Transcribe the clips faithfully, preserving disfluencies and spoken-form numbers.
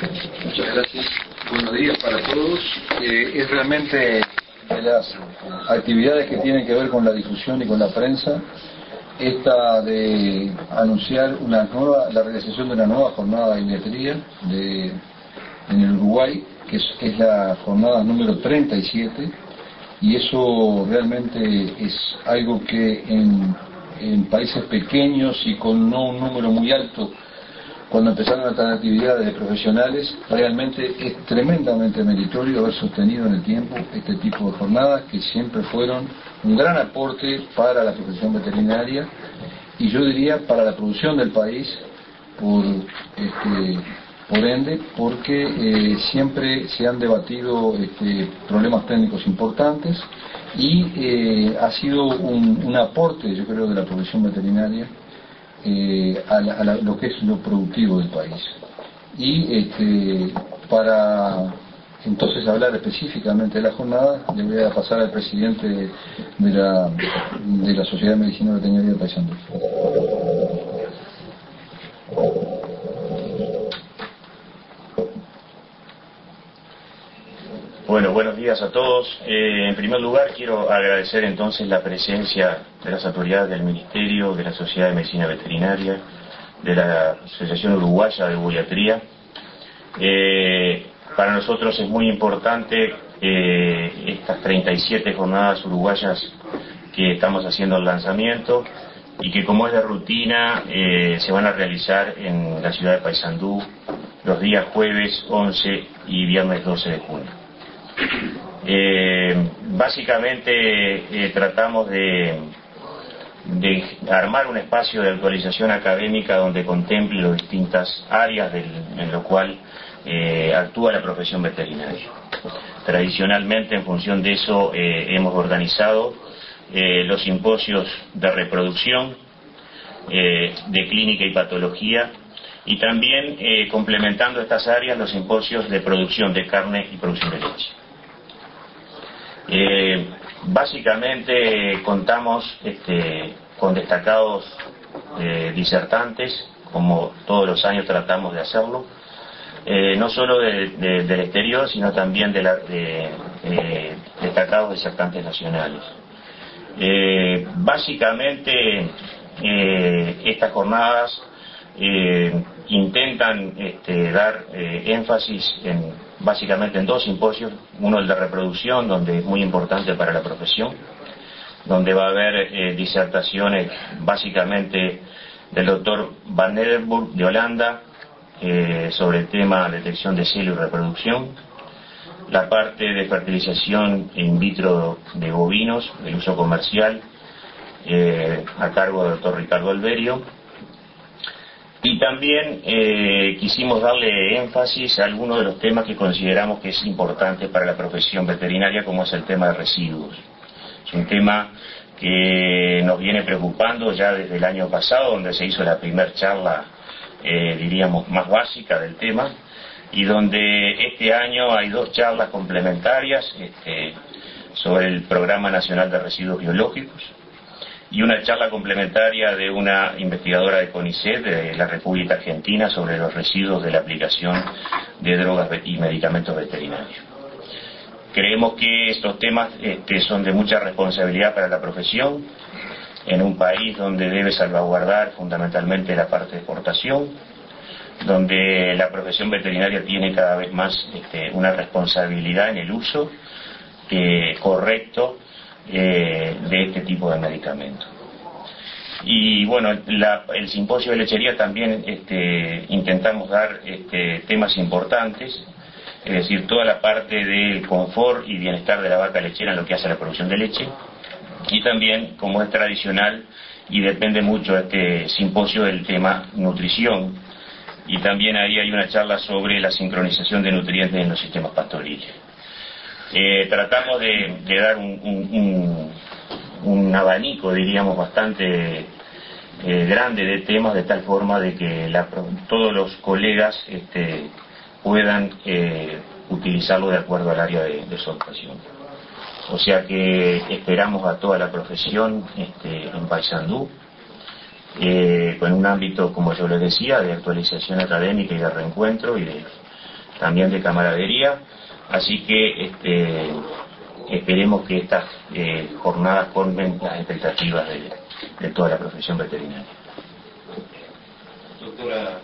Muchas gracias. Buenos días para todos. Eh, es realmente de las actividades que tienen que ver con la difusión y con la prensa, esta de anunciar una nueva, la realización de una nueva jornada de idiatría de, en el Uruguay, que es, es la jornada número treinta y siete, y eso realmente es algo que en, en países pequeños y con no un número muy alto, cuando empezaron estas actividades de profesionales, realmente es tremendamente meritorio haber sostenido en el tiempo este tipo de jornadas que siempre fueron un gran aporte para la profesión veterinaria y yo diría para la producción del país, por, este, por ende, porque eh, siempre se han debatido este, problemas técnicos importantes y eh, ha sido un, un aporte, yo creo, de la profesión veterinaria Eh, a, la, a la, lo que es lo productivo del país. Y este, para entonces hablar específicamente de la jornada, le voy a pasar al presidente de la, de la Sociedad de Medicina Veterinaria de Paysandú. Bueno, buenos días a todos. Eh, en primer lugar, quiero agradecer entonces la presencia de las autoridades del Ministerio, de la Sociedad de Medicina Veterinaria, de la Asociación Uruguaya de Buiatría. Eh, para nosotros es muy importante eh, estas treinta y siete jornadas uruguayas que estamos haciendo el lanzamiento y que, como es de rutina, eh, se van a realizar en la ciudad de Paysandú los días jueves once y viernes doce de junio. Eh, básicamente eh, tratamos de, de armar un espacio de actualización académica donde contemple las distintas áreas del, en lo cual eh, actúa la profesión veterinaria. Tradicionalmente, en función de eso, eh, hemos organizado eh, los simposios de reproducción, eh, de clínica y patología, y también eh, complementando estas áreas los simposios de producción de carne y producción de leche. Eh, básicamente contamos este, con destacados eh, disertantes, como todos los años tratamos de hacerlo, eh, no solo de, de, del exterior, sino también de, la, de eh, destacados disertantes nacionales. Eh, básicamente eh, estas jornadas eh, intentan este, dar eh, énfasis en básicamente en dos simposios, uno el de reproducción, donde es muy importante para la profesión, donde va a haber eh, disertaciones básicamente del doctor Van Nederburg de Holanda eh, sobre el tema detección de celo y reproducción, la parte de fertilización in vitro de bovinos, el uso comercial, eh, a cargo del doctor Ricardo Alberio. Y también eh, quisimos darle énfasis a algunos de los temas que consideramos que es importante para la profesión veterinaria, como es el tema de residuos. Es un tema que nos viene preocupando ya desde el año pasado, donde se hizo la primera charla, eh, diríamos, más básica del tema, y donde este año hay dos charlas complementarias este, sobre el Programa Nacional de Residuos Biológicos, y una charla complementaria de una investigadora de CONICET de la República Argentina sobre los residuos de la aplicación de drogas y medicamentos veterinarios. Creemos que estos temas este, son de mucha responsabilidad para la profesión, en un país donde debe salvaguardar fundamentalmente la parte de exportación, donde la profesión veterinaria tiene cada vez más este, una responsabilidad en el uso eh, correcto Eh, de este tipo de medicamentos. Y bueno, la, el simposio de lechería también este, intentamos dar este, temas importantes, es decir, toda la parte del confort y bienestar de la vaca lechera en lo que hace a la producción de leche, y también, como es tradicional y depende mucho de este simposio, del tema nutrición, y también ahí hay una charla sobre la sincronización de nutrientes en los sistemas pastoriles. Eh, tratamos de, de dar un, un, un, un abanico, diríamos, bastante eh, grande de temas, de tal forma de que la, todos los colegas este, puedan eh, utilizarlo de acuerdo al área de, de su actuación. O sea que esperamos a toda la profesión este, en Paysandú, eh, con un ámbito, como yo les decía, de actualización académica y de reencuentro y de también de camaradería, así que este, esperemos que estas eh, jornadas colmen las expectativas de, de toda la profesión veterinaria. Doctora.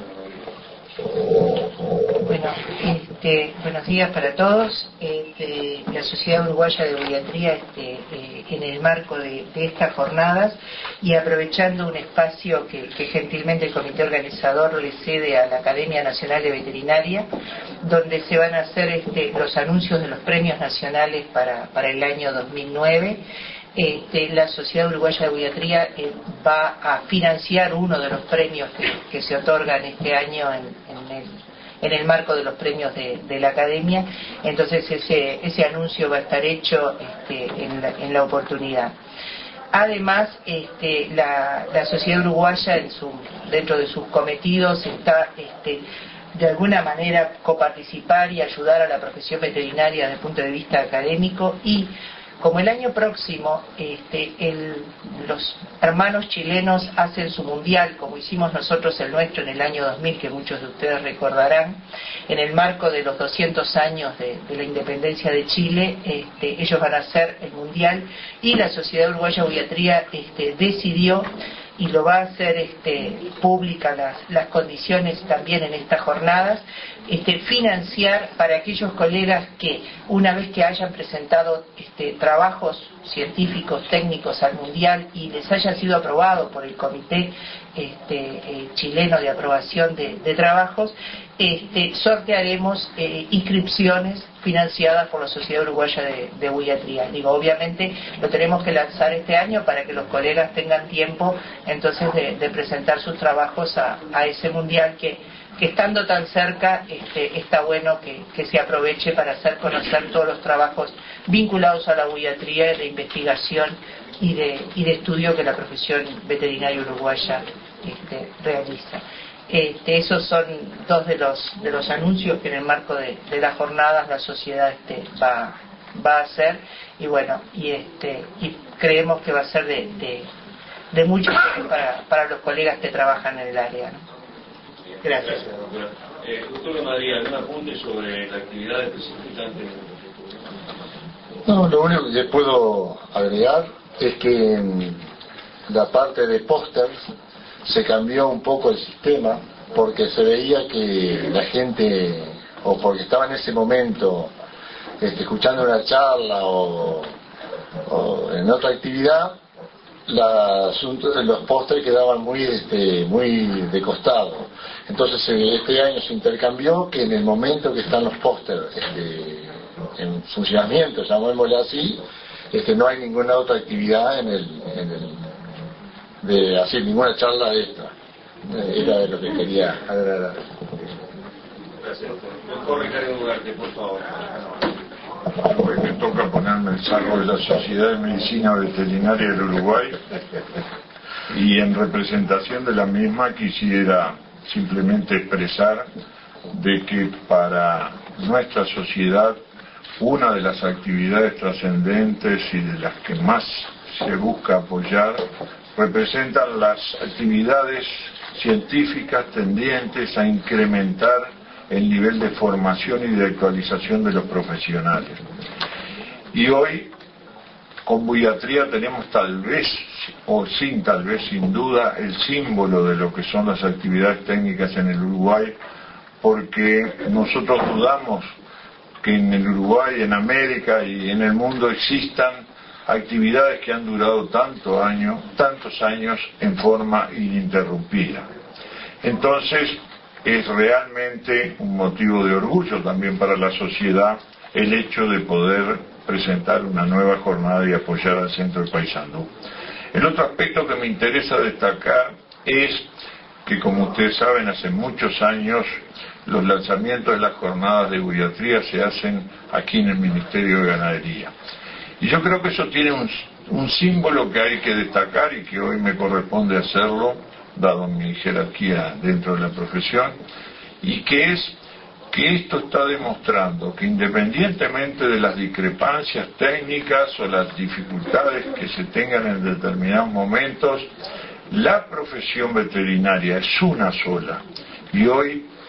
Bueno, este, buenos días para todos. Este, la Sociedad Uruguaya de Bodiatría, este, eh, en el marco de, de estas jornadas y aprovechando un espacio que, que gentilmente el comité organizador le cede a la Academia Nacional de Veterinaria, donde se van a hacer este, los anuncios de los premios nacionales para, para el año dos mil nueve. Este, la Sociedad Uruguaya de Bodiatría eh, va a financiar uno de los premios que, que se otorgan este año en, en, el, en el marco de los premios de, de la Academia. Entonces ese, ese anuncio va a estar hecho este, en, la, en la oportunidad. Además, este, la, la Sociedad Uruguaya en su, dentro de sus cometidos está este, de alguna manera coparticipar y ayudar a la profesión veterinaria desde el punto de vista académico, y como el año próximo este, el, los hermanos chilenos hacen su mundial, como hicimos nosotros el nuestro en el año dos mil, que muchos de ustedes recordarán, en el marco de los doscientos años de, de la independencia de Chile, este, ellos van a hacer el mundial, y la Sociedad Uruguaya de Bodiatría este, decidió, y lo va a hacer este, pública las, las condiciones también en estas jornadas, este, financiar para aquellos colegas que una vez que hayan presentado este, trabajos científicos, técnicos al mundial y les haya sido aprobado por el comité este, eh, chileno de aprobación de, de trabajos, este, sortearemos eh, inscripciones financiadas por la Sociedad Uruguaya de, de Bodiatría. Digo, obviamente lo tenemos que lanzar este año para que los colegas tengan tiempo entonces de, de presentar sus trabajos a, a ese mundial que, que estando tan cerca este, está bueno que, que se aproveche para hacer conocer todos los trabajos vinculados a la bodiatría, de investigación y de, y de estudio que la profesión veterinaria uruguaya este, realiza. Este, esos son dos de los de los anuncios que en el marco de, de las jornadas la sociedad este, va, va a hacer, y bueno, y este y creemos que va a ser de, de, de mucho interés para, para los colegas que trabajan en el área, ¿no? Gracias. Gracias, doctora. Eh, doctora María, ¿algún apunte sobre la actividad específica? No, lo único que puedo agregar es que en la parte de pósters se cambió un poco el sistema, porque se veía que la gente, o porque estaba en ese momento este, escuchando una charla o, o en otra actividad, la, los pósters quedaban muy este, muy de costado. Entonces este año se intercambió que en el momento que están los pósters este, en funcionamiento, llamémosle así, este, no hay ninguna otra actividad en el, en el de hacer ninguna charla extra. Era de lo que quería agregar. Gracias. Doctor Ricardo Ugarte, por favor. Hoy me toca ponerme el saco de la Sociedad de Medicina Veterinaria del Uruguay, y en representación de la misma quisiera simplemente expresar de que para nuestra sociedad una de las actividades trascendentes y de las que más se busca apoyar representan las actividades científicas tendientes a incrementar el nivel de formación y de actualización de los profesionales. Y hoy, con Bodiatría tenemos tal vez, o sin tal vez, sin duda, el símbolo de lo que son las actividades técnicas en el Uruguay, porque nosotros dudamos que en el Uruguay, en América y en el mundo existan actividades que han durado tanto año, tantos años en forma ininterrumpida. Entonces, es realmente un motivo de orgullo también para la sociedad el hecho de poder presentar una nueva jornada y apoyar al Centro de Paysandú. El otro aspecto que me interesa destacar es que, como ustedes saben, hace muchos años los lanzamientos de las jornadas de bodiatría se hacen aquí en el Ministerio de Ganadería. Y yo creo que eso tiene un, un símbolo que hay que destacar y que hoy me corresponde hacerlo, dado mi jerarquía dentro de la profesión, y que es que esto está demostrando que independientemente de las discrepancias técnicas o las dificultades que se tengan en determinados momentos, la profesión veterinaria es una sola. Y hoy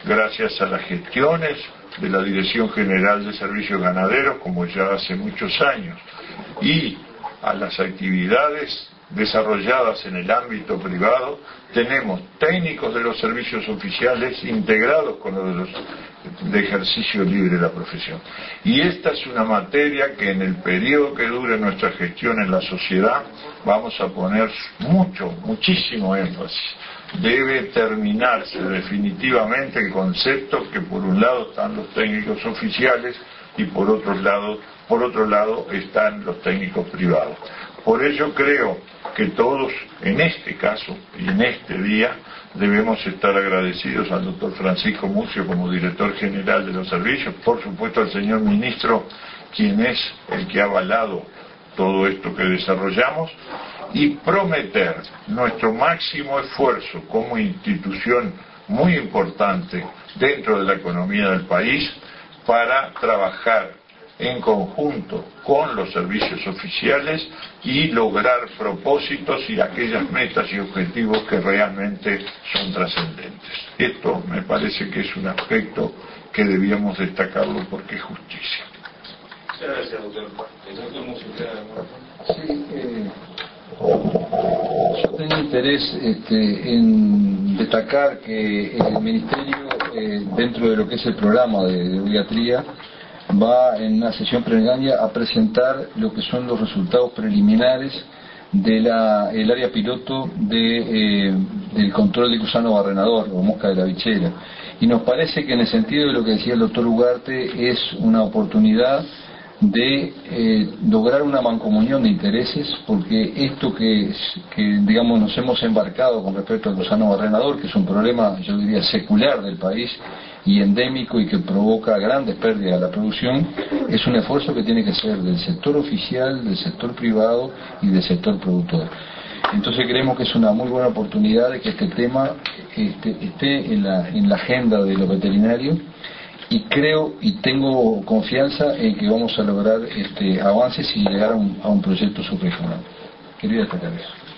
gracias a las gestiones de la Dirección General de Servicios Ganaderos, como ya hace muchos años, y a las actividades desarrolladas en el ámbito privado, tenemos técnicos de los servicios oficiales integrados con los de, los de ejercicio libre de la profesión. Y esta es una materia que en el periodo que dure nuestra gestión en la sociedad vamos a poner mucho, muchísimo énfasis. Debe terminarse definitivamente el concepto que por un lado están los técnicos oficiales y por otro lado, por otro lado están los técnicos privados. Por ello creo que todos, en este caso y en este día, debemos estar agradecidos al doctor Francisco Murcio como director general de los servicios, por supuesto al señor ministro, quien es el que ha avalado todo esto que desarrollamos, y prometer nuestro máximo esfuerzo como institución muy importante dentro de la economía del país para trabajar en conjunto con los servicios oficiales y lograr propósitos y aquellas metas y objetivos que realmente son trascendentes. Esto me parece que es un aspecto que debíamos destacarlo porque es justicia. Muchas gracias, doctor. Sí, eh, yo tengo interés este, en destacar que el Ministerio, eh, dentro de lo que es el programa de, de pediatría, va en una sesión plenaria a presentar lo que son los resultados preliminares del área piloto de, eh, del control de gusano barrenador o mosca de la bichera. Y nos parece que en el sentido de lo que decía el doctor Ugarte es una oportunidad de eh, lograr una mancomunión de intereses, porque esto que, que digamos nos hemos embarcado con respecto al gusano barrenador, que es un problema yo diría secular del país y endémico y que provoca grandes pérdidas a la producción, es un esfuerzo que tiene que ser del sector oficial, del sector privado y del sector productor. Entonces creemos que es una muy buena oportunidad de que este tema este, esté en la, en la agenda de los veterinarios, y creo y tengo confianza en que vamos a lograr este, avances y llegar a un, a un proyecto subregional. Quería destacar eso.